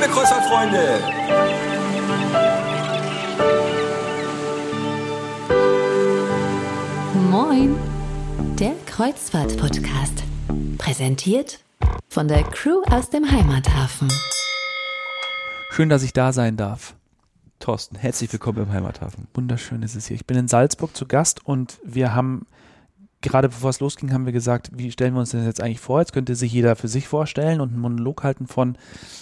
Kreuzfahrtfreunde! Moin, der Kreuzfahrt-Podcast. Präsentiert von der Crew aus dem Heimathafen. Schön, dass ich da sein darf. Thorsten, herzlich willkommen im Heimathafen. Wunderschön ist es hier. Ich bin in Salzburg zu Gast und wir haben, gerade bevor es losging, haben wir gesagt, wie stellen wir uns das jetzt eigentlich vor? Jetzt könnte sich jeder für sich vorstellen und einen Monolog halten von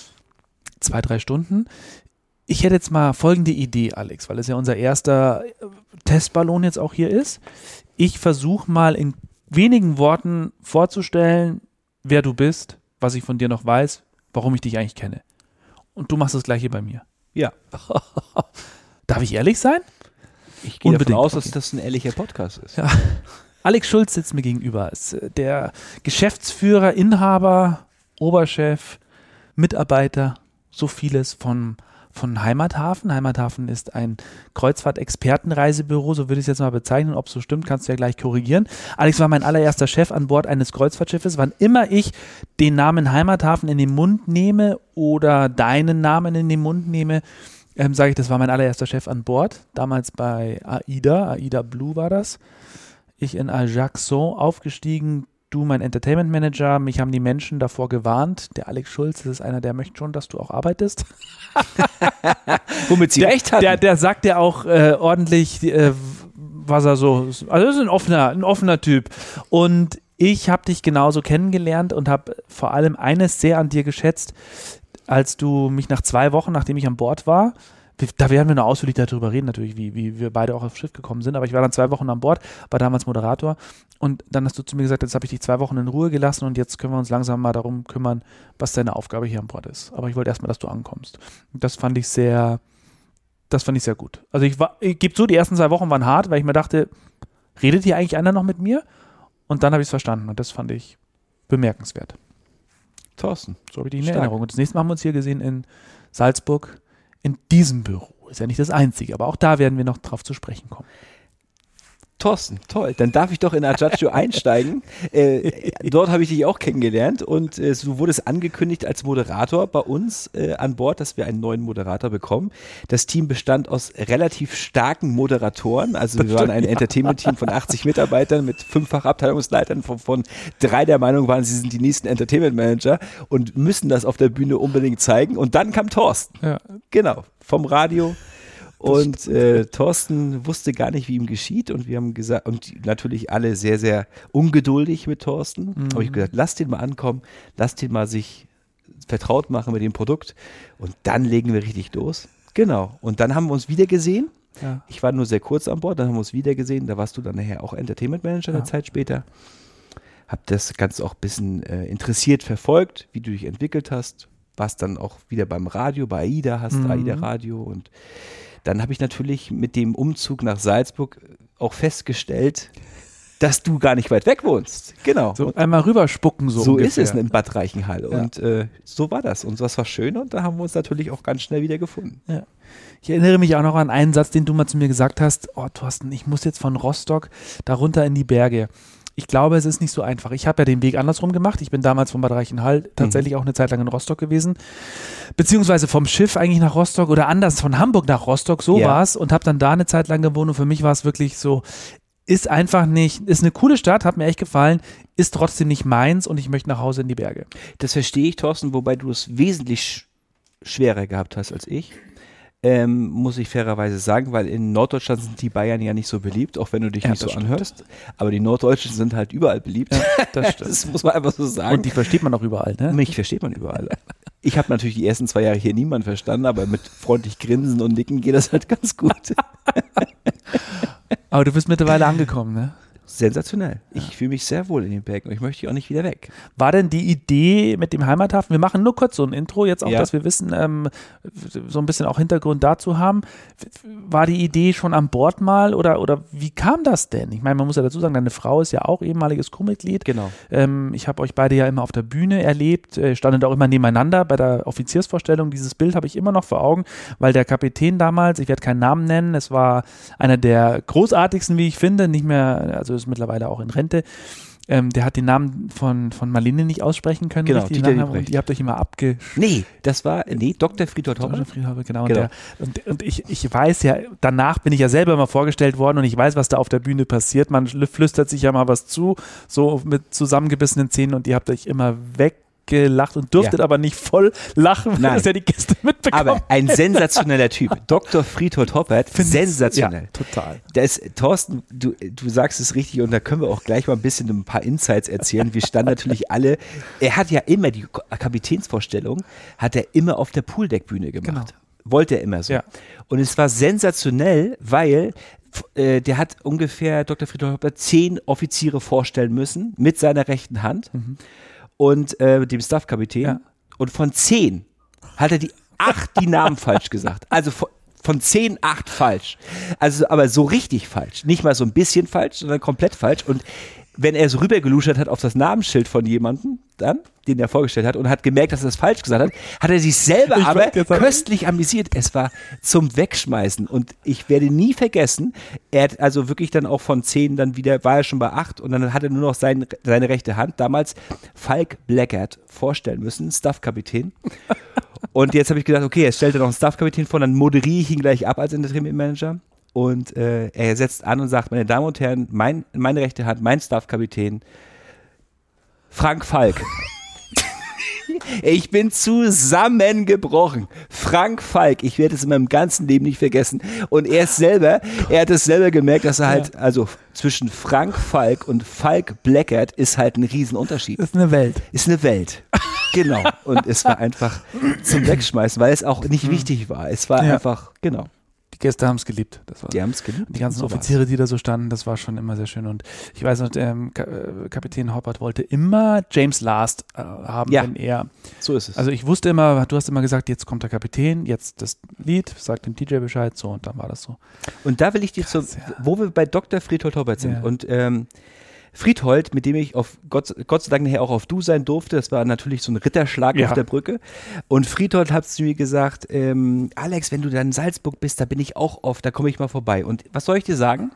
2-3 Stunden. Ich hätte jetzt mal folgende Idee, Alex, weil es ja unser erster Testballon jetzt auch hier ist. Ich versuche mal in wenigen Worten vorzustellen, wer du bist, was ich von dir noch weiß, warum ich dich eigentlich kenne. Und du machst das Gleiche bei mir. Ja. Darf ich ehrlich sein? Ich gehe davon aus, Okay. dass das ein ehrlicher Podcast ist. Ja. Alex Schulz sitzt mir gegenüber. Ist der Geschäftsführer, Inhaber, Oberchef, Mitarbeiter, so vieles von Heimathafen. Heimathafen ist ein Kreuzfahrt-Expertenreisebüro, so würde ich es jetzt mal bezeichnen. Ob es so stimmt, kannst du ja gleich korrigieren. Alex war mein allererster Chef an Bord eines Kreuzfahrtschiffes. Wann immer ich den Namen Heimathafen in den Mund nehme oder deinen Namen in den Mund nehme, sage ich, das war mein allererster Chef an Bord. Damals bei AIDA Blue war das. Ich in Ajaccio aufgestiegen, du mein Entertainment Manager, mich haben die Menschen davor gewarnt. Der Alex Schulz, das ist einer, der möchte schon, dass du auch arbeitest. Womit sie recht hatten. Der sagt ja auch ordentlich, was er so, also ist ein offener Typ. Und ich habe dich genauso kennengelernt und habe vor allem eines sehr an dir geschätzt, als du mich nach 2 Wochen, nachdem ich an Bord war, da werden wir noch ausführlich darüber reden natürlich, wie wir beide auch aufs Schiff gekommen sind, aber ich war dann 2 Wochen an Bord, war damals Moderator und dann hast du zu mir gesagt, jetzt habe ich dich 2 Wochen in Ruhe gelassen und jetzt können wir uns langsam mal darum kümmern, was deine Aufgabe hier an Bord ist. Aber ich wollte erstmal, dass du ankommst. Und das fand ich sehr gut. Also ich gebe zu, die ersten 2 Wochen waren hart, weil ich mir dachte, redet hier eigentlich einer noch mit mir? Und dann habe ich es verstanden und das fand ich bemerkenswert. Thorsten. So habe ich dich in Stark. Erinnerung. Und das nächste Mal haben wir uns hier gesehen in Salzburg, in diesem Büro. Ist ja nicht das einzige, aber auch da werden wir noch drauf zu sprechen kommen. Thorsten, toll. Dann darf ich doch in Ajaccio einsteigen. Dort habe ich dich auch kennengelernt und du wurdest angekündigt als Moderator bei uns an Bord, dass wir einen neuen Moderator bekommen. Das Team bestand aus relativ starken Moderatoren. Also wir waren ein Entertainment-Team von 80 Mitarbeitern mit 5-fach Abteilungsleitern, von 3 der Meinung waren, sie sind die nächsten Entertainment-Manager und müssen das auf der Bühne unbedingt zeigen. Und dann kam Thorsten. Ja. Genau, vom Radio. Und Thorsten wusste gar nicht, wie ihm geschieht und wir haben gesagt, und natürlich alle sehr, sehr ungeduldig mit Thorsten, habe ich gesagt, lass den mal ankommen, lass den mal sich vertraut machen mit dem Produkt und dann legen wir richtig los. Genau, und dann haben wir uns wieder gesehen. Ja. Ich war nur sehr kurz an Bord, dann haben wir uns wieder gesehen, da warst du dann nachher auch Entertainment Manager eine Zeit später. Hab das Ganze auch ein bisschen interessiert verfolgt, wie du dich entwickelt hast, warst dann auch wieder beim Radio, bei AIDA, hast AIDA Radio und dann habe ich natürlich mit dem Umzug nach Salzburg auch festgestellt, dass du gar nicht weit weg wohnst. Genau. So einmal rüberspucken so ist ungefähr. es in Bad Reichenhall. Ja. Und so war das. Und das war schön und da haben wir uns natürlich auch ganz schnell wieder gefunden. Ja. Ich erinnere mich auch noch an einen Satz, den du mal zu mir gesagt hast. Oh, Thorsten, ich muss jetzt von Rostock da runter in die Berge. Ich glaube, es ist nicht so einfach. Ich habe ja den Weg andersrum gemacht. Ich bin damals von Bad Reichenhall tatsächlich auch eine Zeit lang in Rostock gewesen. Beziehungsweise vom Schiff eigentlich nach Rostock oder anders von Hamburg nach Rostock, so Ja. war es. Und habe dann da eine Zeit lang gewohnt. Und für mich war es wirklich so, ist einfach nicht, ist eine coole Stadt, hat mir echt gefallen, ist trotzdem nicht meins und ich möchte nach Hause in die Berge. Das verstehe ich, Thorsten, wobei du es wesentlich schwerer gehabt hast als ich. Muss ich fairerweise sagen, weil in Norddeutschland sind die Bayern ja nicht so beliebt, auch wenn du dich Ja, nicht so das stimmt. anhörst. Aber die Norddeutschen sind halt überall beliebt. Das stimmt. Das muss man einfach so sagen. Und die versteht man auch überall, ne? Mich versteht man überall. Ich habe natürlich die ersten 2 Jahre hier niemand verstanden, aber mit freundlich Grinsen und Nicken geht das halt ganz gut. Aber du bist mittlerweile angekommen, ne? Sensationell. Ich fühle mich sehr wohl in den Bergen und ich möchte hier auch nicht wieder weg. War denn die Idee mit dem Heimathafen, wir machen nur kurz so ein Intro, jetzt auch, Ja. dass wir wissen, so ein bisschen auch Hintergrund dazu haben. War die Idee schon an Bord mal oder wie kam das denn? Ich meine, man muss ja dazu sagen, deine Frau ist ja auch ehemaliges Crewmitglied. Genau. Ich habe euch beide ja immer auf der Bühne erlebt, standet auch immer nebeneinander bei der Offiziersvorstellung. Dieses Bild habe ich immer noch vor Augen, weil der Kapitän damals, ich werde keinen Namen nennen, es war einer der großartigsten, wie ich finde, nicht mehr, also ist mittlerweile auch in Rente, der hat den Namen von Marlene nicht aussprechen können. Genau, richtig, Dieter Nachnamen, Liebrecht. und ihr habt euch immer Dr. Friedhold Hoppe. Genau, Genau. und ich weiß ja, danach bin ich ja selber mal vorgestellt worden und ich weiß, was da auf der Bühne passiert. Man flüstert sich ja mal was zu, so mit zusammengebissenen Zähnen und ihr habt euch immer weggelacht und durftet aber nicht voll lachen, weil das ja die Gäste mitbekommen. Aber ein sensationeller Typ. Dr. Friedhold Hoppert, sensationell. Ja, total. Da ist, Thorsten, du sagst es richtig und da können wir auch gleich mal ein paar Insights erzählen. Wir standen natürlich alle, er hat ja immer die Kapitänsvorstellung, hat er immer auf der Pooldeckbühne gemacht. Genau. Wollte er immer so. Ja. Und es war sensationell, weil der hat ungefähr, Dr. Friedhold Hoppert, 10 Offiziere vorstellen müssen mit seiner rechten Hand und dem Staffkapitän. Ja. Und von 10 hat er die 8 die Namen falsch gesagt. Also von 10, 8 falsch. Also aber so richtig falsch. Nicht mal so ein bisschen falsch, sondern komplett falsch. Und wenn er so rübergeluschert hat auf das Namensschild von jemandem, dann, den er vorgestellt hat und hat gemerkt, dass er das falsch gesagt hat, hat er sich selber aber köstlich amüsiert. Es war zum Wegschmeißen und ich werde nie vergessen, er hat also wirklich dann auch von 10 dann wieder, war er schon bei 8 und dann hat er nur noch seine rechte Hand, damals Falk Blackert, vorstellen müssen, Staffkapitän. Und jetzt habe ich gedacht, okay, jetzt stellt er noch einen Staffkapitän vor, dann moderiere ich ihn gleich ab als Entertainment-Manager. Und er setzt an und sagt, meine Damen und Herren, meine rechte Hand, mein Staffkapitän, Frank Falk. Ich bin zusammengebrochen. Frank Falk, ich werde es in meinem ganzen Leben nicht vergessen. Und er hat es selber gemerkt, dass er halt, also zwischen Frank Falk und Falk Blackert ist halt ein Riesenunterschied. Das ist eine Welt. Ist eine Welt. Genau. Und es war einfach zum Wegschmeißen, weil es auch nicht wichtig war. Es war einfach, genau. Die Gäste haben es geliebt. Die haben es geliebt. Die ganzen Offiziere, die da so standen, das war schon immer sehr schön. Und ich weiß noch, Kapitän Hoppert wollte immer James Last haben, wenn er. So ist es. Also ich wusste immer, du hast immer gesagt, jetzt kommt der Kapitän, jetzt das Lied, sagt dem DJ Bescheid, so und dann war das so. Und da will ich dir wo wir bei Dr. Friedhold Hoppert sind. Und Friedhold, mit dem ich Gott sei Dank nachher auch auf Du sein durfte, das war natürlich so ein Ritterschlag auf der Brücke. Und Friedhold hat zu mir gesagt, Alex, wenn du dann in Salzburg bist, da bin ich auch oft, da komme ich mal vorbei. Und was soll ich dir sagen?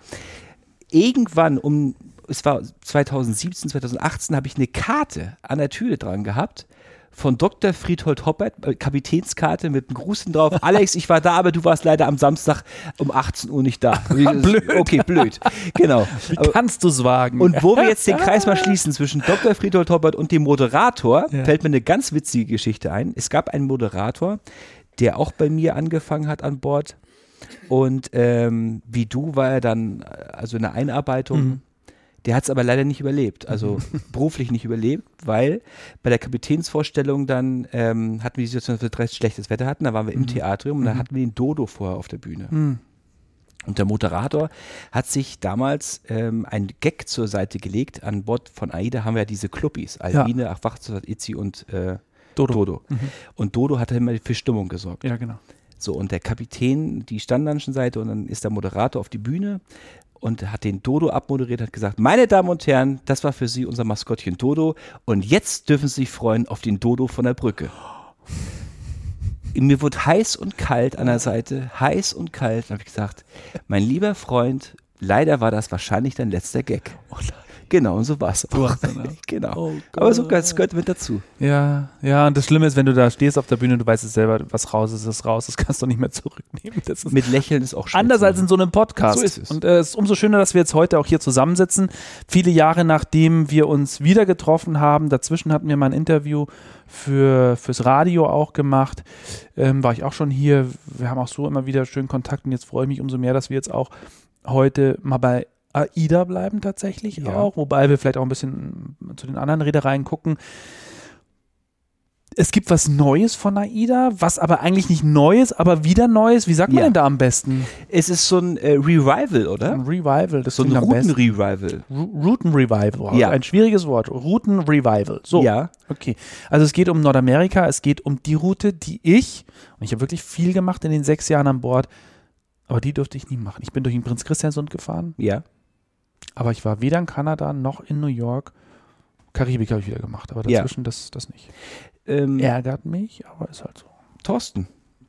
Irgendwann es war 2017, 2018, habe ich eine Karte an der Tür dran gehabt von Dr. Friedhold Hoppert, Kapitänskarte mit einem Gruß drauf. Alex, ich war da, aber du warst leider am Samstag um 18 Uhr nicht da. Blöd. Okay, blöd. Genau. Wie kannst du es wagen? Und wo wir jetzt den Kreis mal schließen zwischen Dr. Friedhold Hoppert und dem Moderator, fällt mir eine ganz witzige Geschichte ein. Es gab einen Moderator, der auch bei mir angefangen hat an Bord. Und wie du war er dann, also in der Einarbeitung, der hat es aber leider nicht überlebt, also beruflich nicht überlebt, weil bei der Kapitänsvorstellung dann hatten wir die Situation, dass wir recht schlechtes Wetter hatten, da waren wir im Theatrium und da hatten wir den Dodo vorher auf der Bühne. Und der Moderator hat sich damals einen Gag zur Seite gelegt. An Bord von AIDA haben wir ja diese Clubbies, Albine, Wachzutat, Itzi und Dodo. Und Dodo hat immer für Stimmung gesorgt. Ja, genau. So, und der Kapitän, die stand dann schon Seite und dann ist der Moderator auf die Bühne und hat den Dodo abmoderiert, hat gesagt, meine Damen und Herren, das war für Sie unser Maskottchen Dodo und jetzt dürfen Sie sich freuen auf den Dodo von der Brücke. Mir wurde heiß und kalt an der Seite, heiß und kalt. Dann habe ich gesagt, mein lieber Freund, leider war das wahrscheinlich dein letzter Gag. Genau, und so war es auch. Genau. Oh aber so, das gehört mit dazu. Ja, und das Schlimme ist, wenn du da stehst auf der Bühne und du weißt es selber, was raus ist raus, das kannst du nicht mehr zurücknehmen. Das ist mit Lächeln ist auch schön. anders als in so einem Podcast. So ist es. Und es ist umso schöner, dass wir jetzt heute auch hier zusammensitzen. Viele Jahre nachdem wir uns wieder getroffen haben, dazwischen hatten wir mal ein Interview fürs Radio auch gemacht, war ich auch schon hier. Wir haben auch so immer wieder schönen Kontakt und jetzt freue ich mich umso mehr, dass wir jetzt auch heute mal bei AIDA bleiben tatsächlich auch, wobei wir vielleicht auch ein bisschen zu den anderen Reedereien gucken. Es gibt was Neues von AIDA, was aber eigentlich nicht Neues, aber wieder Neues. Wie sagt man denn da am besten? Es ist so ein Revival, oder? Ein Revival, das so ein Routen-Revival. Routen-Revival, ja. Ein schwieriges Wort. Routen-Revival. So. Ja. Okay. Also es geht um Nordamerika, es geht um die Route, und ich habe wirklich viel gemacht in den 6 Jahren an Bord, aber die durfte ich nie machen. Ich bin durch den Prinz Christiansund gefahren. Ja. Aber ich war weder in Kanada noch in New York. Karibik habe ich wieder gemacht, aber dazwischen das nicht. Ärgert mich, aber ist halt so. Thorsten,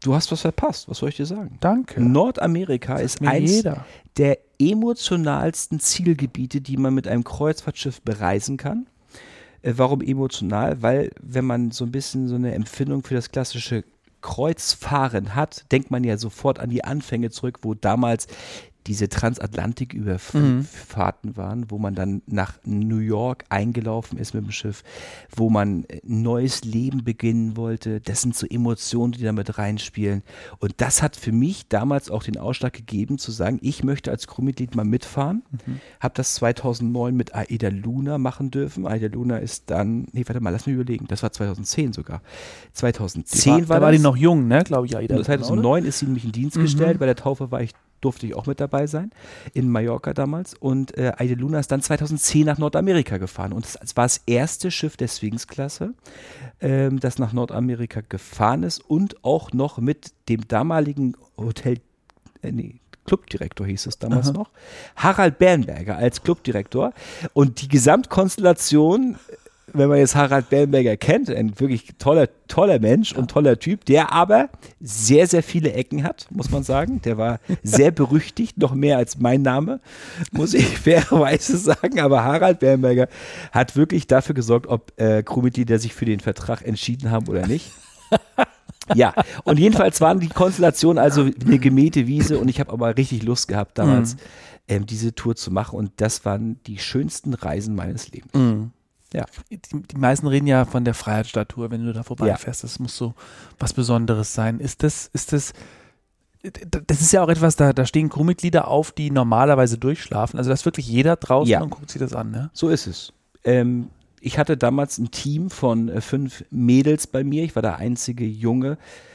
Du hast was verpasst, was soll ich dir sagen? Danke. Nordamerika ist eins Jeder. der emotionalsten Zielgebiete, die man mit einem Kreuzfahrtschiff bereisen kann. Warum emotional? Weil, wenn man so ein bisschen so eine Empfindung für das klassische Kreuzfahren hat, denkt man ja sofort an die Anfänge zurück, wo damals diese Transatlantik-Überfahrten waren, wo man dann nach New York eingelaufen ist mit dem Schiff, wo man ein neues Leben beginnen wollte. Das sind so Emotionen, die da mit reinspielen. Und das hat für mich damals auch den Ausschlag gegeben, zu sagen, ich möchte als Crewmitglied mal mitfahren. Habe das 2009 mit Aida Luna machen dürfen. Aida Luna ist dann, lass mich überlegen, das war 2010 sogar. 2010 Da war die noch jung, ne, glaube ich, Aida. 2009 ist sie nämlich in Dienst gestellt. Bei der Taufe durfte ich auch mit dabei sein, in Mallorca damals. Und Aida Luna ist dann 2010 nach Nordamerika gefahren. Und es war das erste Schiff der Sphinx-Klasse, das nach Nordamerika gefahren ist und auch noch mit dem damaligen Clubdirektor hieß es damals noch, Harald Bernberger als Clubdirektor. Und die Gesamtkonstellation, wenn man jetzt Harald Bernberger kennt, ein wirklich toller Mensch und toller Typ, der aber sehr, sehr viele Ecken hat, muss man sagen. Der war sehr berüchtigt, noch mehr als mein Name, muss ich fairerweise sagen. Aber Harald Bernberger hat wirklich dafür gesorgt, ob Crewmitglieder sich für den Vertrag entschieden haben oder nicht. Ja, und jedenfalls waren die Konstellationen also eine gemähte Wiese und ich habe aber richtig Lust gehabt, damals diese Tour zu machen. Und das waren die schönsten Reisen meines Lebens. Ja. Die meisten reden ja von der Freiheitsstatue, wenn du da vorbeifährst. Das muss so was Besonderes sein. Das ist ja auch etwas, da stehen Crewmitglieder auf, die normalerweise durchschlafen. Also da ist wirklich jeder draußen und guckt sich das an. Ne? So ist es. Ich hatte damals ein Team von 5 Mädels bei mir. Ich war der einzige Junge.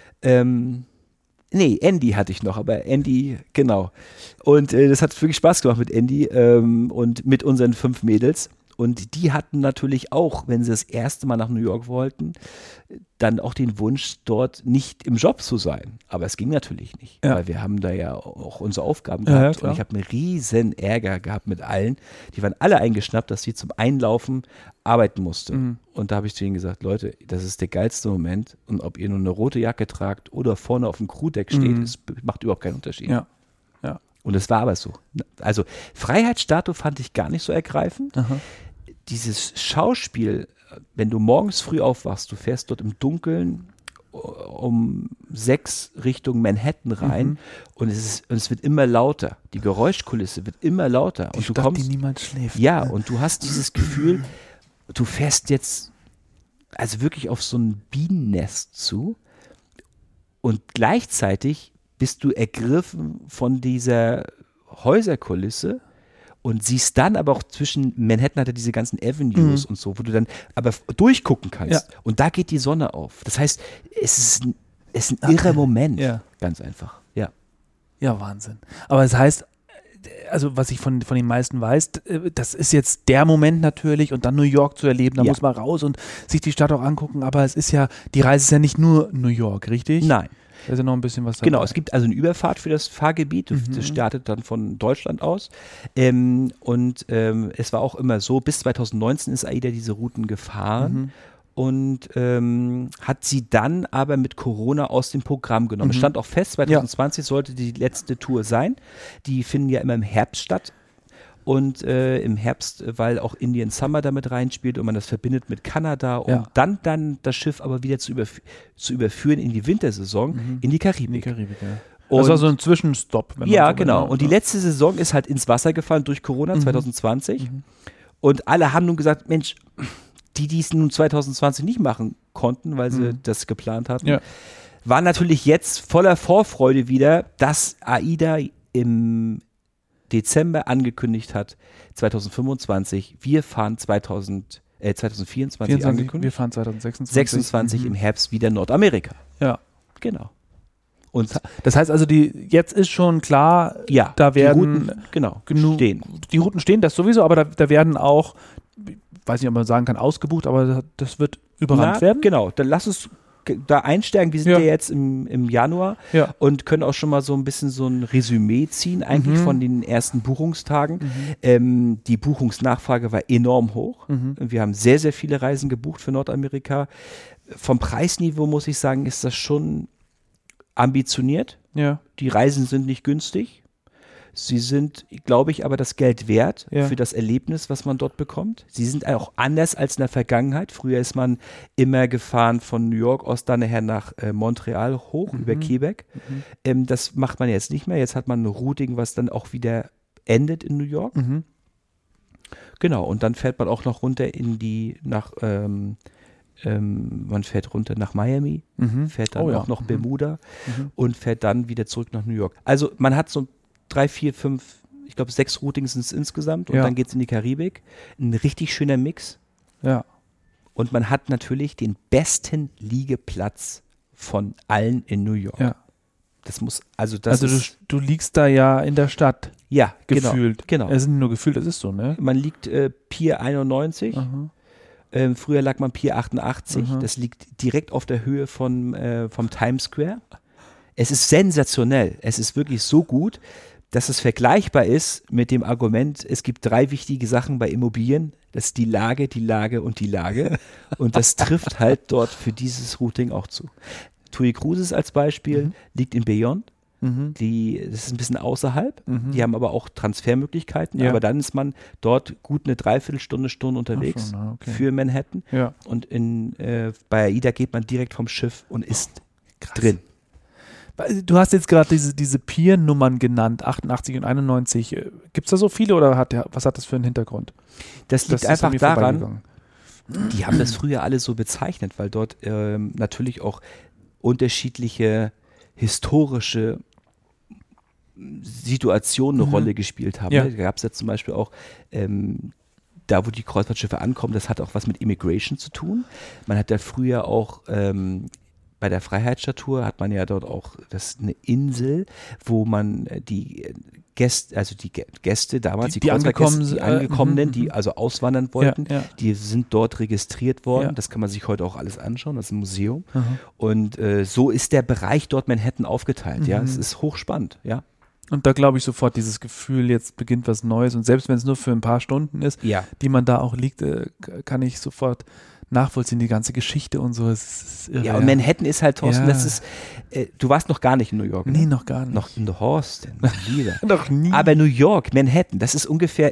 Andy hatte ich noch, aber Andy, genau. Und das hat wirklich Spaß gemacht mit Andy und mit unseren 5 Mädels. Und die hatten natürlich auch, wenn sie das erste Mal nach New York wollten, dann auch den Wunsch, dort nicht im Job zu sein. Aber es ging natürlich nicht, weil wir haben da ja auch unsere Aufgaben gehabt. Und ich habe einen riesen Ärger gehabt mit allen. Die waren alle eingeschnappt, dass sie zum Einlaufen arbeiten mussten. Und da habe ich zu ihnen gesagt, Leute, das ist der geilste Moment. Und ob ihr nur eine rote Jacke tragt oder vorne auf dem Crewdeck steht, das macht überhaupt keinen Unterschied. Ja. Und es war aber so. Also Freiheitsstatue fand ich gar nicht so ergreifend. Dieses Schauspiel, wenn du morgens früh aufwachst, du fährst dort im Dunkeln um 6 Richtung Manhattan rein und es wird immer lauter. Die Geräuschkulisse wird immer lauter. Die Stadt, die niemand schläft. Ja, und du hast dieses Gefühl, du fährst jetzt also wirklich auf so ein Bienennest zu und gleichzeitig bist du ergriffen von dieser Häuserkulisse und siehst dann aber auch zwischen Manhattan hat er diese ganzen Avenues und so, wo du dann aber durchgucken kannst. Ja. Und da geht die Sonne auf. Das heißt, es ist ein irrer Moment. Ja. Ganz einfach. Ja. Ja, Wahnsinn. Aber es heißt, also was ich von den meisten weiß, das ist jetzt der Moment natürlich und dann New York zu erleben, da muss man raus und sich die Stadt auch angucken, aber es ist ja, die Reise ist ja nicht nur New York, richtig? Nein. Da ist ja noch ein bisschen was dabei. Genau, es gibt also eine Überfahrt für das Fahrgebiet, das startet dann von Deutschland aus und es war auch immer so, bis 2019 ist AIDA diese Routen gefahren und hat sie dann aber mit Corona aus dem Programm genommen. Es stand auch fest, 2020 sollte die letzte Tour sein. Die finden ja immer im Herbst statt. Und im Herbst, weil auch Indian Summer damit reinspielt und man das verbindet mit Kanada, um dann das Schiff aber wieder zu überführen in die Wintersaison, in die Karibik. In die Karibik, ja. Und das war so ein Zwischenstopp. Ja, genau. Und die letzte Saison ist halt ins Wasser gefallen durch Corona 2020. Und alle haben nun gesagt, Mensch, die es nun 2020 nicht machen konnten, weil sie das geplant hatten, waren natürlich jetzt voller Vorfreude wieder, dass AIDA im Dezember angekündigt hat, 2025, wir fahren 2024 angekündigt. Wir fahren 2026. 26 im Herbst wieder Nordamerika. Ja. Genau. Und das heißt also, jetzt ist schon klar, da werden die Routen, stehen. Die Routen stehen, das sowieso, aber da werden auch, weiß nicht, ob man sagen kann, ausgebucht, aber das wird überrannt werden. Genau, dann lass uns da einsteigen. Wir sind ja jetzt im Januar und können auch schon mal so ein bisschen so ein Resümee ziehen, eigentlich von den ersten Buchungstagen. Die Buchungsnachfrage war enorm hoch. Wir haben sehr, sehr viele Reisen gebucht für Nordamerika. Vom Preisniveau muss ich sagen, ist das schon ambitioniert. Ja. Die Reisen sind nicht günstig. Sie sind, glaube ich, aber das Geld wert Ja. für das Erlebnis, was man dort bekommt. Sie sind auch anders als in der Vergangenheit. Früher ist man immer gefahren von New York aus dann nachher nach Montreal hoch über Quebec. Das macht man jetzt nicht mehr. Jetzt hat man ein Routing, was dann auch wieder endet in New York. Genau, und dann fährt man auch noch runter man fährt runter nach Miami, fährt dann auch noch Bermuda und fährt dann wieder zurück nach New York. Also man hat so 3, 4, 5, ich glaube 6 Routings sind es insgesamt und dann geht es in die Karibik. Ein richtig schöner Mix. Ja. Und man hat natürlich den besten Liegeplatz von allen in New York. Ja. Das muss, du liegst da ja in der Stadt. Ja, gefühlt. Genau. Es ist nicht nur gefühlt, das ist so, ne? Man liegt Pier 91. Früher lag man Pier 88. Das liegt direkt auf der Höhe vom Times Square. Es ist sensationell. Es ist wirklich so gut, dass es vergleichbar ist mit dem Argument, es gibt 3 wichtige Sachen bei Immobilien. Das ist die Lage, die Lage und die Lage. Und das trifft halt dort für dieses Routing auch zu. TUI Cruises als Beispiel liegt in Beyond. Das ist ein bisschen außerhalb. Die haben aber auch Transfermöglichkeiten. Ja. Aber dann ist man dort gut eine Dreiviertelstunde, Stunde unterwegs für Manhattan. Ja. Und bei AIDA geht man direkt vom Schiff und ist drin. Du hast jetzt gerade diese Pier-Nummern genannt, 88 und 91. Gibt es da so viele oder was hat das für einen Hintergrund? Das liegt ist einfach an mir daran, vorbeigegangen. die haben das früher alle so bezeichnet, weil dort natürlich auch unterschiedliche historische Situationen eine Rolle gespielt haben. Ja. Da gab es ja zum Beispiel auch da, wo die Kreuzfahrtschiffe ankommen, das hat auch was mit Immigration zu tun. Man hat ja früher auch bei der Freiheitsstatue hat man ja dort auch eine Insel, wo man die Gäste damals, die Angekommenen, die also auswandern wollten, die sind dort registriert worden. Ja. Das kann man sich heute auch alles anschauen, das ist ein Museum. Und so ist der Bereich dort Manhattan aufgeteilt. Ja, es ist hochspannend, ja. Und da glaube ich sofort dieses Gefühl, jetzt beginnt was Neues und selbst wenn es nur für ein paar Stunden ist, die man da auch liegt, kann ich sofort nachvollziehen, die ganze Geschichte und so. Es ist irre, ja, und Manhattan ist halt, Thorsten, das ist, du warst noch gar nicht in New York. Nee, ne? noch gar nicht. Noch in Thorsten, lieber. Noch nie. Aber New York, Manhattan, es ist ungefähr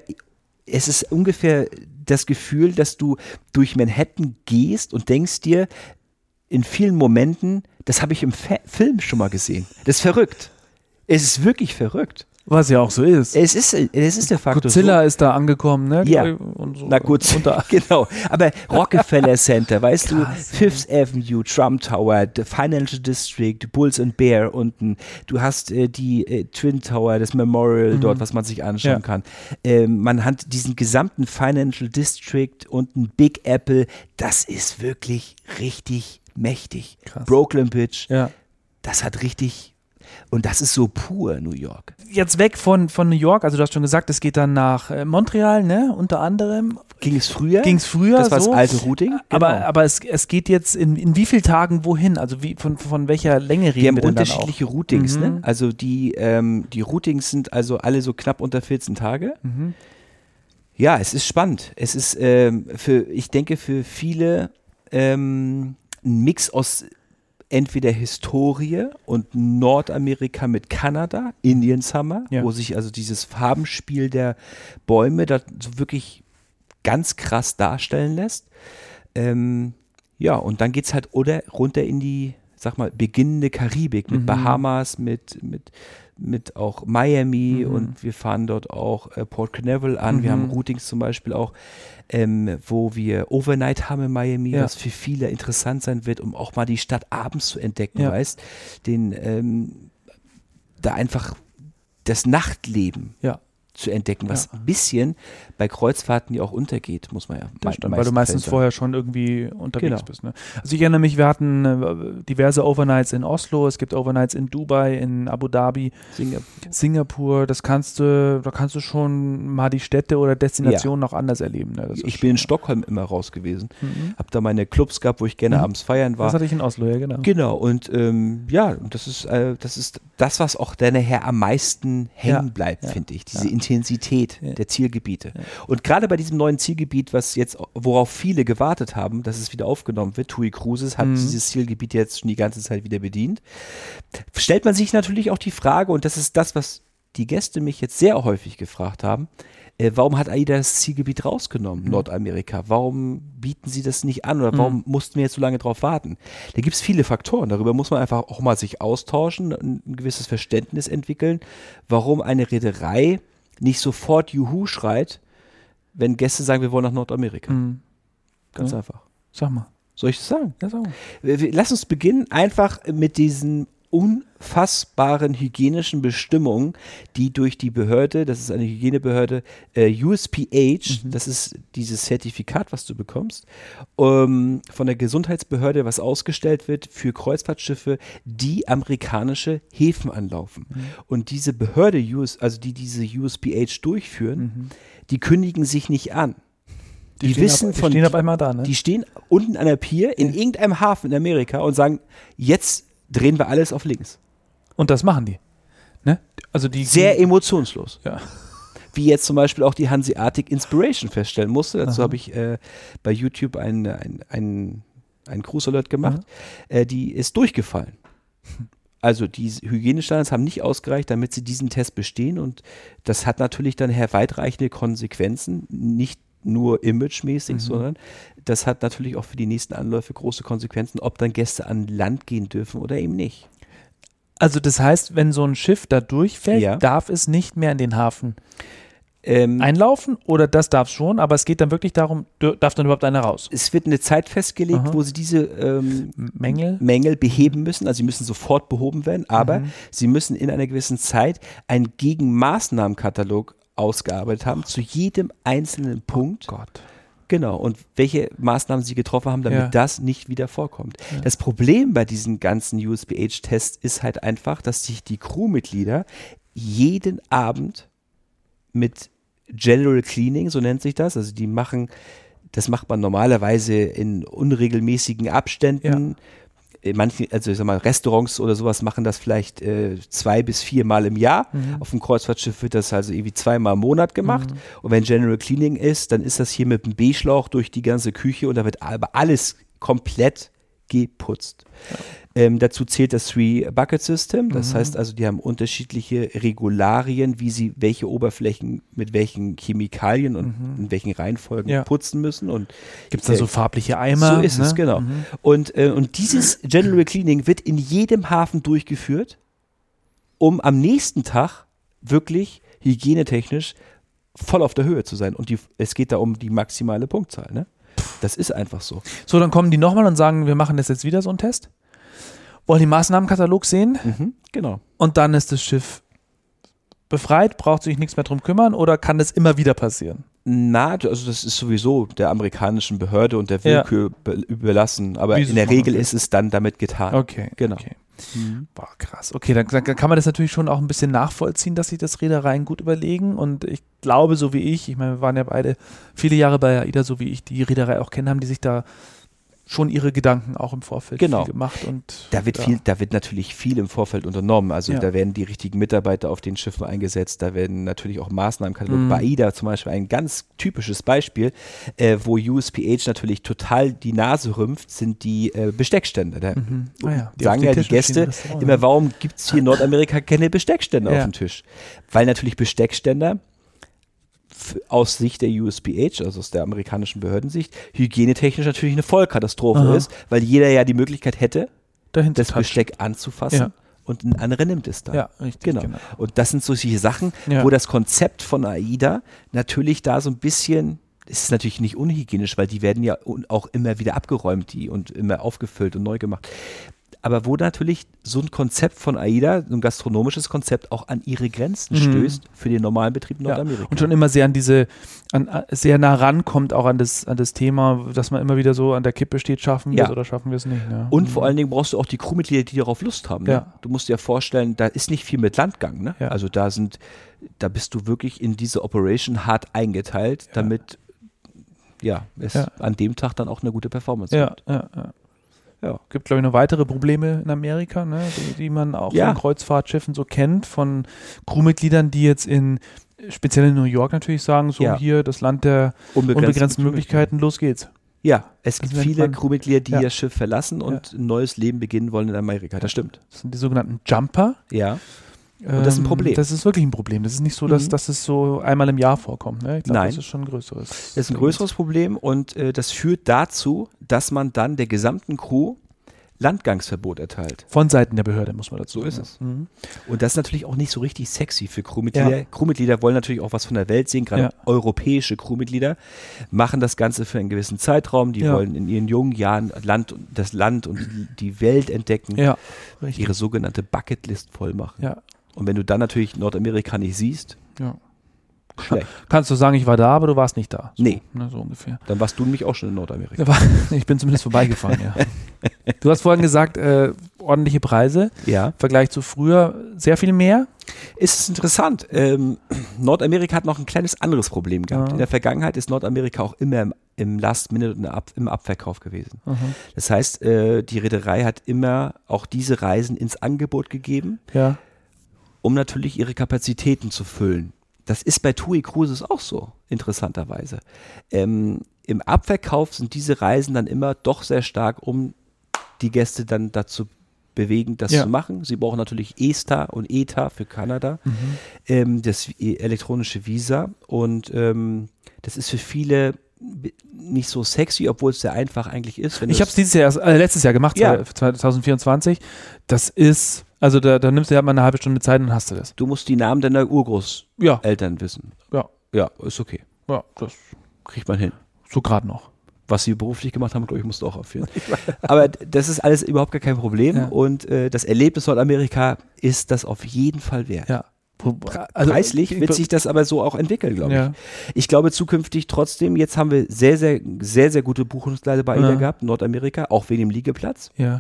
das Gefühl, dass du durch Manhattan gehst und denkst dir in vielen Momenten, das habe ich im Film schon mal gesehen. Das ist verrückt. Es ist wirklich verrückt. Was ja auch so ist. Es ist der Faktor. Godzilla ist da angekommen, ne? Ja, und so. na gut, genau. Aber Rockefeller Center, weißt du, Fifth Avenue, Trump Tower, the Financial District, Bulls and Bear unten. Du hast die Twin Tower, das Memorial dort, was man sich anschauen kann. Man hat diesen gesamten Financial District unten, Big Apple. Das ist wirklich richtig mächtig. Krass. Brooklyn Bridge, Ja. das hat richtig... Und das ist so pur New York. Jetzt weg von New York, also du hast schon gesagt, es geht dann nach Montreal, ne? Unter anderem. Ging es früher? Das Das war so. das alte Routing. Genau. Aber es geht jetzt in wie vielen Tagen wohin? Also von welcher Länge reden Wir haben wir denn unterschiedliche Routings, ne? Also die Routings sind also alle so knapp unter 14 Tage. Ja, es ist spannend. Es ist ich denke für viele ein Mix aus entweder Historie und Nordamerika mit Kanada, Indian Summer, wo sich also dieses Farbenspiel der Bäume da so wirklich ganz krass darstellen lässt. Ja, und dann geht es halt runter in die, sag mal, beginnende Karibik mit Bahamas, mit auch Miami und wir fahren dort auch Port Canaveral an. Wir haben Routings zum Beispiel auch, wo wir Overnight haben in Miami, was für viele interessant sein wird, um auch mal die Stadt abends zu entdecken, weißt, da einfach das Nachtleben zu entdecken, was ein bisschen bei Kreuzfahrten ja auch untergeht, muss man ja weil du meistens vorher schon irgendwie unterwegs bist. Ne? Also ich erinnere mich, wir hatten diverse Overnights in Oslo, es gibt Overnights in Dubai, in Abu Dhabi, Singapur. Da kannst du schon mal die Städte oder Destinationen noch anders erleben. Ne? Ich bin in Stockholm immer raus gewesen, habe da meine Clubs gehabt, wo ich gerne abends feiern war. Das hatte ich in Oslo, ja genau. Genau, und das ist das, was auch dann nachher am meisten hängen bleibt, finde ich. Diese Intensität der Zielgebiete. Ja. Und gerade bei diesem neuen Zielgebiet, worauf viele gewartet haben, dass es wieder aufgenommen wird, TUI Cruises hat dieses Zielgebiet jetzt schon die ganze Zeit wieder bedient, stellt man sich natürlich auch die Frage, und das ist das, was die Gäste mich jetzt sehr häufig gefragt haben, warum hat AIDA das Zielgebiet rausgenommen, Nordamerika? Warum bieten sie das nicht an oder warum mussten wir jetzt so lange drauf warten? Da gibt es viele Faktoren. Darüber muss man einfach auch mal sich austauschen, ein gewisses Verständnis entwickeln, warum eine Reederei nicht sofort Juhu schreit, wenn Gäste sagen, wir wollen nach Nordamerika. Ganz einfach. Sag mal. Soll ich das sagen? Ja, sag mal. Lass uns beginnen einfach mit diesen unfassbaren hygienischen Bestimmungen, die durch die Behörde, das ist eine Hygienebehörde, USPH, das ist dieses Zertifikat, was du bekommst, von der Gesundheitsbehörde, was ausgestellt wird für Kreuzfahrtschiffe, die amerikanische Häfen anlaufen. Und diese Behörde, die diese USPH durchführen, die kündigen sich nicht an. Die stehen auf einmal da, ne? Die stehen unten an der Pier in irgendeinem Hafen in Amerika und sagen, jetzt drehen wir alles auf links. Und das machen die. Ne? Also die sehr emotionslos. Ja. Wie jetzt zum Beispiel auch die Hanseatic Inspiration feststellen musste. Dazu habe ich bei YouTube einen Cruise Alert gemacht. Die ist durchgefallen. Also die Hygienestandards haben nicht ausgereicht, damit sie diesen Test bestehen. Und das hat natürlich dann weitreichende Konsequenzen. Nicht nur imagemäßig, sondern das hat natürlich auch für die nächsten Anläufe große Konsequenzen, ob dann Gäste an Land gehen dürfen oder eben nicht. Also das heißt, wenn so ein Schiff da durchfällt, darf es nicht mehr in den Hafen einlaufen oder das darf schon, aber es geht dann wirklich darum, darf dann überhaupt einer raus? Es wird eine Zeit festgelegt, wo sie diese Mängel beheben müssen, also sie müssen sofort behoben werden, aber sie müssen in einer gewissen Zeit einen Gegenmaßnahmenkatalog ausgearbeitet haben, zu jedem einzelnen Punkt. Oh Gott. Genau, und welche Maßnahmen sie getroffen haben, damit das nicht wieder vorkommt. Ja. Das Problem bei diesen ganzen USPH-Tests ist halt einfach, dass sich die Crewmitglieder jeden Abend mit General Cleaning, so nennt sich das, also das macht man normalerweise in unregelmäßigen Abständen. Manche, also ich sag mal, Restaurants oder sowas machen das vielleicht 2 bis 4 Mal im Jahr. Auf dem Kreuzfahrtschiff wird das also irgendwie 2-mal im Monat gemacht. Und wenn General Cleaning ist, dann ist das hier mit dem B-Schlauch durch die ganze Küche und da wird aber alles komplett geputzt. Dazu zählt das Three-Bucket-System. Das heißt also, die haben unterschiedliche Regularien, wie sie welche Oberflächen mit welchen Chemikalien und in welchen Reihenfolgen putzen müssen. Gibt es da so farbliche Eimer? So ist es, genau. Und dieses General Cleaning wird in jedem Hafen durchgeführt, um am nächsten Tag wirklich hygienetechnisch voll auf der Höhe zu sein. Und es geht da um die maximale Punktzahl, ne? Das ist einfach so. So, dann kommen die nochmal und sagen, wir machen das jetzt wieder so einen Test. Wollen den Maßnahmenkatalog sehen? Genau. Und dann ist das Schiff befreit, braucht sich nichts mehr drum kümmern oder kann das immer wieder passieren? Also das ist sowieso der amerikanischen Behörde und der Willkür überlassen, aber in der Regel ist es dann damit getan. Okay, genau. Okay. Boah, krass. Okay, dann kann man das natürlich schon auch ein bisschen nachvollziehen, dass sich das Reedereien gut überlegen und ich glaube, so wie ich meine, wir waren ja beide viele Jahre bei AIDA, so wie ich die Reederei auch kenne, haben die sich da schon ihre Gedanken auch im Vorfeld viel gemacht. Und da wird natürlich viel im Vorfeld unternommen. Also da werden die richtigen Mitarbeiter auf den Schiffen eingesetzt, da werden natürlich auch Maßnahmenkatalog. Bei AIDA zum Beispiel ein ganz typisches Beispiel, wo USPH natürlich total die Nase rümpft, sind die Besteckstände. Da sagen ja die Gäste immer, warum gibt es hier in Nordamerika keine Besteckstände auf dem Tisch? Weil natürlich Besteckständer aus Sicht der USPH, also aus der amerikanischen Behördensicht, hygienetechnisch natürlich eine Vollkatastrophe ist, weil jeder ja die Möglichkeit hätte, das Besteck anzufassen und ein anderer nimmt es dann. Ja, richtig. Genau. Und das sind solche Sachen, wo das Konzept von AIDA natürlich da so ein bisschen, es ist natürlich nicht unhygienisch, weil die werden ja auch immer wieder abgeräumt und immer aufgefüllt und neu gemacht. Aber wo natürlich so ein Konzept von AIDA, so ein gastronomisches Konzept auch an ihre Grenzen stößt für den normalen Betrieb in Nordamerika. Und schon immer sehr sehr nah rankommt auch an das Thema, dass man immer wieder so an der Kippe steht, schaffen wir es oder schaffen wir es nicht. Ja. Und vor allen Dingen brauchst du auch die Crewmitglieder, die darauf Lust haben. Ne? Ja. Du musst dir vorstellen, da ist nicht viel mit Landgang. Ne? Ja. Also da bist du wirklich in diese Operation hart eingeteilt, damit es an dem Tag dann auch eine gute Performance gibt. Ja, Ja. Gibt, glaube ich, noch weitere Probleme in Amerika, ne, die man auch von Kreuzfahrtschiffen so kennt, von Crewmitgliedern, die jetzt speziell in New York natürlich sagen, so hier das Land der unbegrenzten Möglichkeiten, los geht's. Ja, es gibt viele Crewmitglieder, die das Schiff verlassen und ein neues Leben beginnen wollen in Amerika. Das stimmt. Das sind die sogenannten Jumper. Ja. Und das ist ein Problem. Das ist wirklich ein Problem. Das ist nicht so, dass es so einmal im Jahr vorkommt. Ne? Ich glaube, Nein. das ist schon ein größeres. Das ist ein größeres Problem und das führt dazu, dass man dann der gesamten Crew Landgangsverbot erteilt. Von Seiten der Behörde, muss man dazu sagen. So ist es. Und das ist natürlich auch nicht so richtig sexy für Crewmitglieder. Ja. Crewmitglieder wollen natürlich auch was von der Welt sehen, gerade europäische Crewmitglieder machen das Ganze für einen gewissen Zeitraum. Die wollen in ihren jungen Jahren das Land und die Welt entdecken, ihre sogenannte Bucketlist voll machen. Ja. Und wenn du dann natürlich Nordamerika nicht siehst, schlecht. Kannst du sagen, ich war da, aber du warst nicht da. So, nee. Ne, so ungefähr. Dann warst du nämlich auch schon in Nordamerika. Ich bin zumindest vorbeigefahren, ja. Du hast vorhin gesagt, ordentliche Preise. Ja. Im Vergleich zu früher sehr viel mehr. Ist interessant. Nordamerika hat noch ein kleines anderes Problem gehabt. In der Vergangenheit ist Nordamerika auch immer im Last-Minute und im Abverkauf gewesen. Das heißt, die Reederei hat immer auch diese Reisen ins Angebot gegeben, um natürlich ihre Kapazitäten zu füllen. Das ist bei TUI Cruises auch so, interessanterweise. Im Abverkauf sind diese Reisen dann immer doch sehr stark, um die Gäste dann dazu bewegen, das zu machen. Sie brauchen natürlich ESTA und ETA für Kanada, das elektronische Visa. Und das ist für viele nicht so sexy, obwohl es sehr einfach eigentlich ist. Ich habe es letztes Jahr gemacht, 2024. Das ist... Also da nimmst du ja mal eine halbe Stunde Zeit und hast du das. Du musst die Namen deiner Urgroßeltern wissen. Ja. Ja, ist okay. Ja, das kriegt man hin. So gerade noch. Was sie beruflich gemacht haben, glaube ich, musst du auch aufführen. Aber das ist alles überhaupt gar kein Problem. Ja. Und das Erlebnis Nordamerika ist das auf jeden Fall wert. Ja. Also, preislich wird sich das aber so auch entwickeln, glaube ich. Ich glaube zukünftig trotzdem, jetzt haben wir sehr, sehr, sehr, sehr gute Buchungsleiter bei AIDA gehabt, Nordamerika, auch wegen dem Liegeplatz. Ja.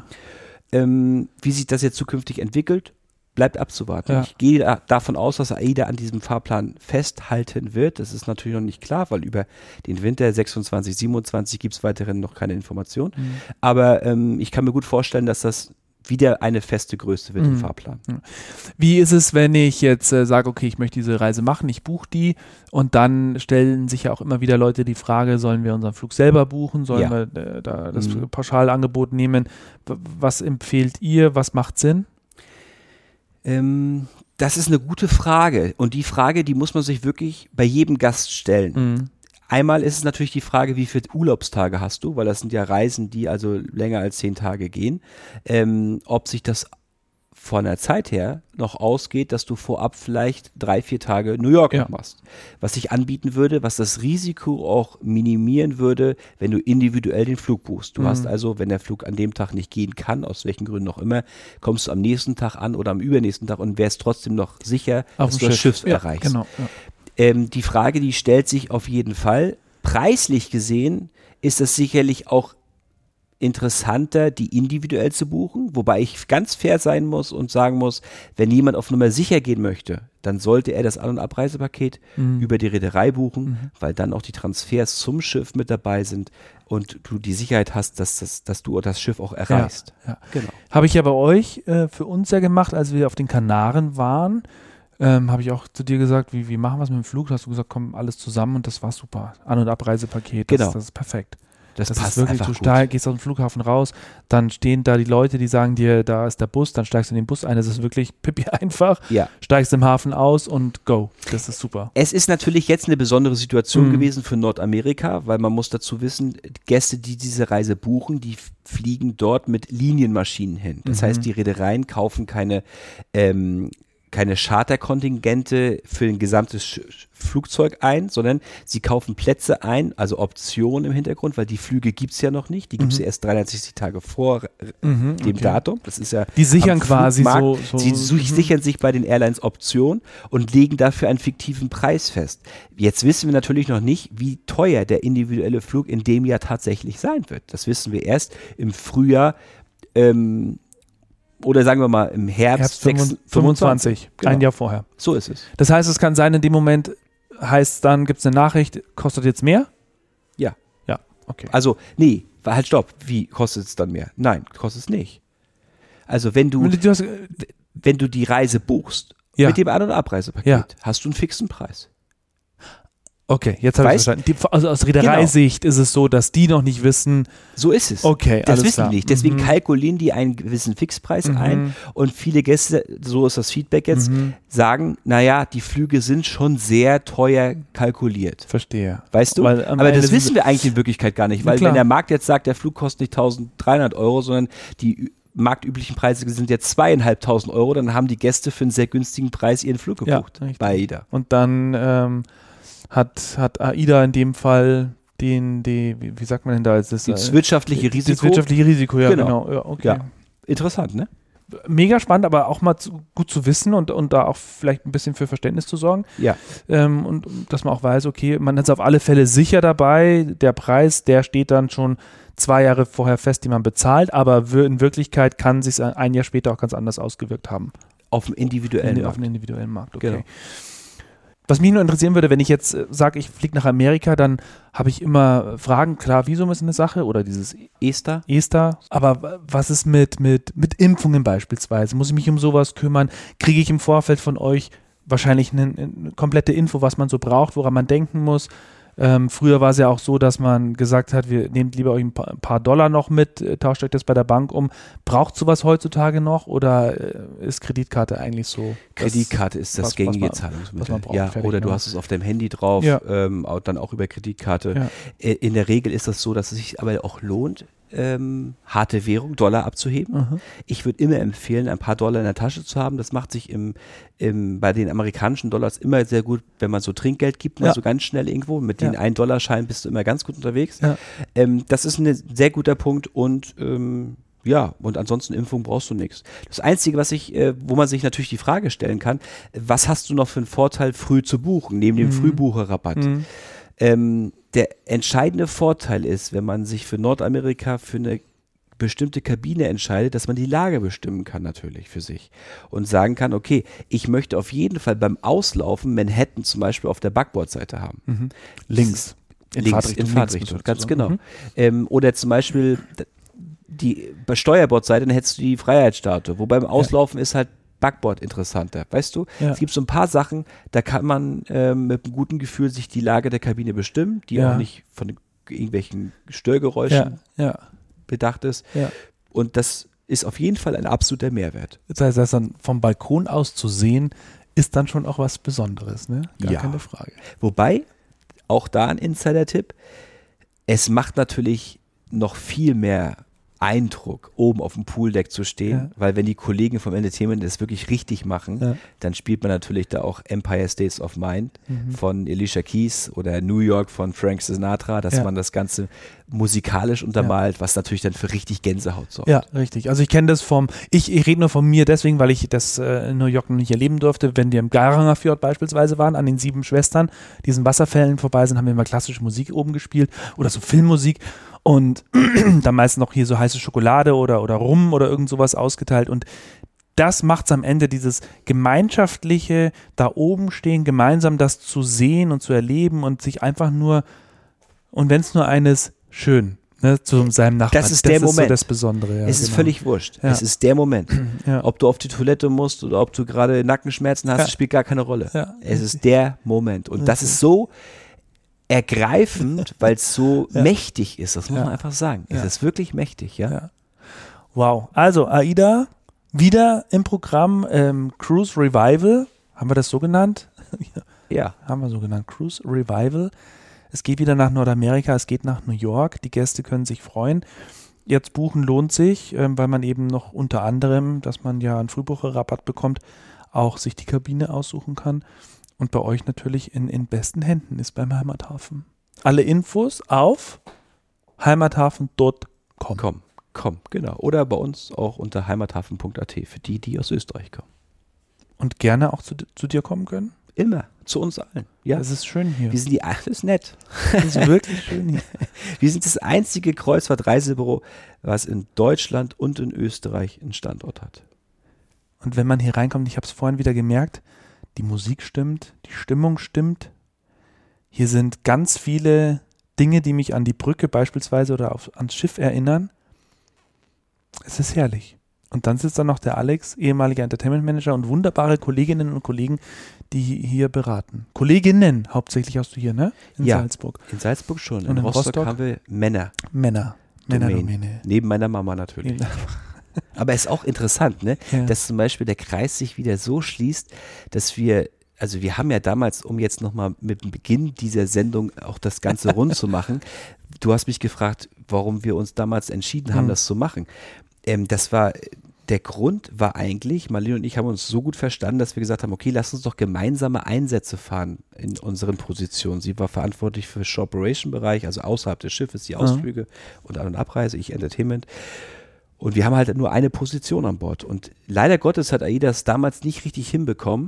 Wie sich das jetzt zukünftig entwickelt, bleibt abzuwarten. Ja. Ich gehe davon aus, dass AIDA an diesem Fahrplan festhalten wird. Das ist natürlich noch nicht klar, weil über den Winter 26, 27 gibt es weiterhin noch keine Informationen. Aber ich kann mir gut vorstellen, dass das wieder eine feste Größe wird im Fahrplan. Wie ist es, wenn ich jetzt sage, okay, ich möchte diese Reise machen, ich buche die und dann stellen sich ja auch immer wieder Leute die Frage, sollen wir unseren Flug selber buchen, sollen wir da das Pauschalangebot nehmen? Was empfehlt ihr, was macht Sinn? Das ist eine gute Frage und die Frage, die muss man sich wirklich bei jedem Gast stellen. Einmal ist es natürlich die Frage, wie viele Urlaubstage hast du, weil das sind ja Reisen, die also länger als 10 Tage gehen. Ob sich das von der Zeit her noch ausgeht, dass du vorab vielleicht 3-4 Tage New York noch machst. Was sich anbieten würde, was das Risiko auch minimieren würde, wenn du individuell den Flug buchst. Du hast also, wenn der Flug an dem Tag nicht gehen kann, aus welchen Gründen auch immer, kommst du am nächsten Tag an oder am übernächsten Tag und wärst trotzdem noch sicher, dass du das Schiff erreichst. Genau, die Frage, die stellt sich auf jeden Fall. Preislich gesehen ist es sicherlich auch interessanter, die individuell zu buchen, wobei ich ganz fair sein muss und sagen muss, wenn jemand auf Nummer sicher gehen möchte, dann sollte er das An- und Abreisepaket über die Reederei buchen, weil dann auch die Transfers zum Schiff mit dabei sind und du die Sicherheit hast, dass du das Schiff auch erreichst. Ja. Genau. Habe ich ja bei euch für uns ja gemacht, als wir auf den Kanaren waren. Habe ich auch zu dir gesagt, wie machen wir es mit dem Flug? Da hast du gesagt, komm, alles zusammen und das war super. An- und Abreisepaket, das ist perfekt. Das passt ist wirklich, du gehst aus dem Flughafen raus, dann stehen da die Leute, die sagen dir, da ist der Bus, dann steigst du in den Bus ein, das ist wirklich pipi einfach, steigst im Hafen aus und go. Das ist super. Es ist natürlich jetzt eine besondere Situation gewesen für Nordamerika, weil man muss dazu wissen, Gäste, die diese Reise buchen, die fliegen dort mit Linienmaschinen hin. Das heißt, die Reedereien kaufen keine Charterkontingente für ein gesamtes Flugzeug ein, sondern sie kaufen Plätze ein, also Optionen im Hintergrund, weil die Flüge gibt es ja noch nicht. Die gibt es ja erst 360 Tage vor dem Datum. Das ist ja die sichern quasi so. Sie sichern sich bei den Airlines Optionen und legen dafür einen fiktiven Preis fest. Jetzt wissen wir natürlich noch nicht, wie teuer der individuelle Flug in dem Jahr tatsächlich sein wird. Das wissen wir erst im Frühjahr, oder sagen wir mal im Herbst 25, genau. Ein Jahr vorher. So ist es. Das heißt, es kann sein, in dem Moment heißt dann, gibt es eine Nachricht, kostet jetzt mehr? Ja. Ja, okay. Also, nee, Halt, stopp. Wie kostet es dann mehr? Nein, kostet es nicht. Also wenn du die Reise buchst, mit dem An- und Abreisepaket, hast du einen fixen Preis. Okay, jetzt habe ich verstanden. Also aus Reedereisicht ist es so, dass die noch nicht wissen. So ist es. Okay, das alles wissen klar. die nicht. Deswegen kalkulieren die einen gewissen Fixpreis ein und viele Gäste, so ist das Feedback jetzt, sagen, naja, die Flüge sind schon sehr teuer kalkuliert. Verstehe. Weißt du? Aber das wissen wir eigentlich in Wirklichkeit gar nicht, weil wenn der Markt jetzt sagt, der Flug kostet nicht 1.300 €, sondern die marktüblichen Preise sind jetzt 2.500 €, dann haben die Gäste für einen sehr günstigen Preis ihren Flug gebucht bei AIDA. Und dann hat AIDA in dem Fall wie sagt man denn da? Das wirtschaftliche Risiko. Das wirtschaftliche Risiko, ja, genau. Ja, okay. Ja. Interessant, ne? Mega spannend, aber auch mal gut zu wissen und da auch vielleicht ein bisschen für Verständnis zu sorgen. Ja. Und dass man auch weiß, okay, man ist auf alle Fälle sicher dabei, der Preis, der steht dann schon 2 Jahre vorher fest, die man bezahlt, aber in Wirklichkeit kann es sich ein Jahr später auch ganz anders ausgewirkt haben. Auf dem individuellen Markt. Auf dem individuellen Markt, okay. Genau. Was mich nur interessieren würde, wenn ich jetzt sage, ich fliege nach Amerika, dann habe ich immer Fragen. Klar, Visum ist eine Sache oder dieses ESTA. Aber was ist mit Impfungen beispielsweise? Muss ich mich um sowas kümmern? Kriege ich im Vorfeld von euch wahrscheinlich eine komplette Info, was man so braucht, woran man denken muss? Früher war es ja auch so, dass man gesagt hat, wir nehmen lieber euch ein paar $, noch mit, tauscht euch das bei der Bank um. Braucht sowas heutzutage noch oder ist Kreditkarte eigentlich so? Kreditkarte ist das gängige Zahlungsmittel. Ja, oder du hast es auf deinem Handy drauf, dann auch über Kreditkarte. Ja. In der Regel ist das so, dass es sich aber auch lohnt, harte Währung, Dollar abzuheben. Ich würde immer empfehlen, ein paar $, in der Tasche zu haben. Das macht sich bei den amerikanischen Dollars immer sehr gut, wenn man so Trinkgeld gibt, so ganz schnell irgendwo. Mit den $1-Schein bist du immer ganz gut unterwegs. Ja. Das ist ein sehr guter Punkt und und ansonsten Impfung brauchst du nichts. Das Einzige, wo man sich natürlich die Frage stellen kann, was hast du noch für einen Vorteil, früh zu buchen, neben dem Frühbucherrabatt? Der entscheidende Vorteil ist, wenn man sich für Nordamerika für eine bestimmte Kabine entscheidet, dass man die Lage bestimmen kann natürlich für sich und sagen kann, okay, ich möchte auf jeden Fall beim Auslaufen Manhattan zum Beispiel auf der Backbordseite haben. Links. In Fahrtrichtung, ganz genau. Oder zum Beispiel bei Steuerbordseite, dann hättest du die Freiheitsstatue, wobei beim Auslaufen ist halt Backbord interessanter, weißt du? Ja. Es gibt so ein paar Sachen, da kann man mit einem guten Gefühl sich die Lage der Kabine bestimmen, die auch nicht von irgendwelchen Störgeräuschen bedacht ist. Ja. Und das ist auf jeden Fall ein absoluter Mehrwert. Das heißt, dann vom Balkon aus zu sehen, ist dann schon auch was Besonderes, ne? Gar keine Frage. Wobei, auch da ein Insider-Tipp, es macht natürlich noch viel mehr Eindruck, oben auf dem Pooldeck zu stehen, weil wenn die Kollegen vom Entertainment das wirklich richtig machen, dann spielt man natürlich da auch Empire States of Mind von Alicia Keys oder New York von Frank Sinatra, dass man das Ganze musikalisch untermalt, was natürlich dann für richtig Gänsehaut sorgt. Ja, richtig. Also ich kenne das ich rede nur von mir deswegen, weil ich das in New York noch nicht erleben durfte. Wenn wir im Geiranger Fjord beispielsweise waren, an den 7 Schwestern, diesen Wasserfällen vorbei sind, haben wir immer klassische Musik oben gespielt oder so Filmmusik. Und dann meistens noch hier so heiße Schokolade oder Rum oder irgend sowas ausgeteilt. Und das macht es am Ende, dieses gemeinschaftliche, da oben stehen, gemeinsam das zu sehen und zu erleben und sich einfach nur, und wenn es nur eines, schön, ne, zu seinem Nachbarn. Das ist der Moment. So das Besondere. Ja, es ist völlig wurscht. Ja. Es ist der Moment. Ja. Ob du auf die Toilette musst oder ob du gerade Nackenschmerzen hast, spielt gar keine Rolle. Ja. Es ist der Moment. Und das ist so ergreifend, weil es so mächtig ist. Das muss man einfach sagen. Es ist wirklich mächtig, ja. Wow. Also AIDA, wieder im Programm Cruise Revival. Haben wir das so genannt? Ja. Haben wir so genannt. Cruise Revival. Es geht wieder nach Nordamerika, es geht nach New York. Die Gäste können sich freuen. Jetzt buchen lohnt sich, weil man eben noch unter anderem, dass man ja einen Frühbucherrabatt bekommt, auch sich die Kabine aussuchen kann. Und bei euch natürlich in besten Händen ist beim Heimathafen. Alle Infos auf heimathafen.com. Genau. Oder bei uns auch unter heimathafen.at für die aus Österreich kommen. Und gerne auch zu dir kommen können? Immer, zu uns allen. Ja. Das ist schön hier. Wir sind das ist nett. Das ist wirklich schön hier. Wir sind das einzige Kreuzfahrt-Reisebüro, was in Deutschland und in Österreich einen Standort hat. Und wenn man hier reinkommt, ich habe es vorhin wieder gemerkt, die Musik stimmt, die Stimmung stimmt. Hier sind ganz viele Dinge, die mich an die Brücke beispielsweise oder ans Schiff erinnern. Es ist herrlich. Und dann sitzt da noch der Alex, ehemaliger Entertainment Manager und wunderbare Kolleginnen und Kollegen, die hier beraten. Kolleginnen, hauptsächlich hast du hier, ne? In Salzburg. In Salzburg schon. Und in Rostock haben wir Männer. Männerdomäne. Neben meiner Mama natürlich. Aber es ist auch interessant, ne? Ja. Dass zum Beispiel der Kreis sich wieder so schließt, dass wir haben ja damals, um jetzt nochmal mit dem Beginn dieser Sendung auch das Ganze rund zu machen, du hast mich gefragt, warum wir uns damals entschieden haben, das zu machen. Der Grund war eigentlich, Marlene und ich haben uns so gut verstanden, dass wir gesagt haben, okay, lass uns doch gemeinsame Einsätze fahren in unseren Positionen. Sie war verantwortlich für den Shore-Operation-Bereich, also außerhalb des Schiffes, die Ausflüge und An- und Abreise, ich Entertainment. Und wir haben halt nur eine Position an Bord. Und leider Gottes hat AIDA es damals nicht richtig hinbekommen,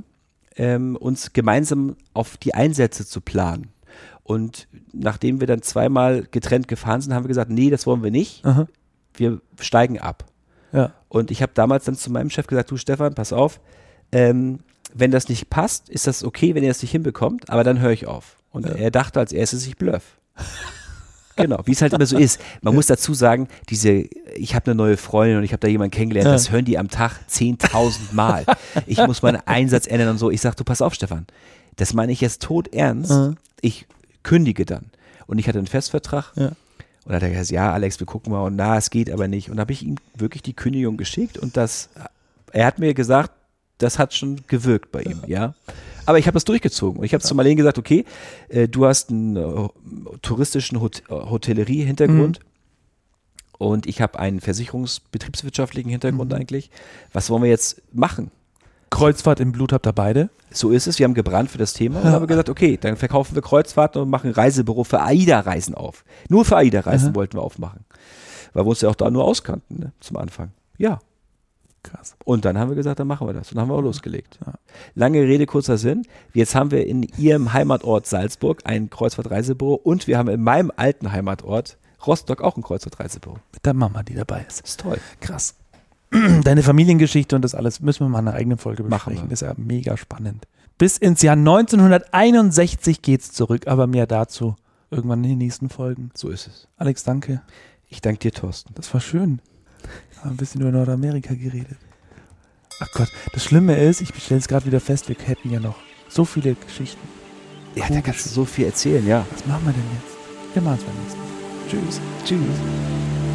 uns gemeinsam auf die Einsätze zu planen. Und nachdem wir dann zweimal getrennt gefahren sind, haben wir gesagt, nee, das wollen wir nicht. Aha. Wir steigen ab. Ja. Und ich habe damals dann zu meinem Chef gesagt, du Stefan, pass auf, wenn das nicht passt, ist das okay, wenn ihr das nicht hinbekommt, aber dann höre ich auf. Und er dachte als erstes, ich bluff. Genau, wie es halt immer so ist. Man muss dazu sagen, ich habe eine neue Freundin und ich habe da jemanden kennengelernt, das hören die am Tag 10.000 Mal. Ich muss meinen Einsatz ändern und so. Ich sage, du pass auf, Stefan, das meine ich jetzt todernst. Ich kündige dann. Und ich hatte einen Festvertrag. Ja. Und dann hat er gesagt, ja, Alex, wir gucken mal. Und es geht aber nicht. Und da habe ich ihm wirklich die Kündigung geschickt und er hat mir gesagt, das hat schon gewirkt bei ihm, ja. Aber ich habe das durchgezogen und ich habe zu Marlene gesagt, okay, du hast einen touristischen Hotellerie-Hintergrund und ich habe einen versicherungsbetriebswirtschaftlichen Hintergrund eigentlich. Was wollen wir jetzt machen? Kreuzfahrt im Blut habt ihr beide? So ist es, wir haben gebrannt für das Thema und haben gesagt, okay, dann verkaufen wir Kreuzfahrten und machen ein Reisebüro für AIDA-Reisen auf. Nur für AIDA-Reisen wollten wir aufmachen, weil wir uns ja auch da nur auskannten, ne, zum Anfang. Ja. Krass. Und dann haben wir gesagt, dann machen wir das. Und dann haben wir auch losgelegt. Ja. Lange Rede, kurzer Sinn. Jetzt haben wir in ihrem Heimatort Salzburg ein Kreuzfahrt-Reisebüro und wir haben in meinem alten Heimatort Rostock auch ein Kreuzfahrt-Reisebüro. Mit der Mama, die dabei ist. Das ist toll. Krass. Deine Familiengeschichte und das alles müssen wir mal in einer eigenen Folge besprechen. Machen wir. Das ist ja mega spannend. Bis ins Jahr 1961 geht's zurück, aber mehr dazu irgendwann in den nächsten Folgen. So ist es. Alex, danke. Ich danke dir, Thorsten. Das war schön. Haben ein bisschen über Nordamerika geredet. Ach Gott, das Schlimme ist, ich stelle es gerade wieder fest, wir hätten ja noch so viele Geschichten. Ja, da kannst du so viel erzählen, ja. Was machen wir denn jetzt? Wir machen es beim nächsten Mal. Tschüss. Tschüss.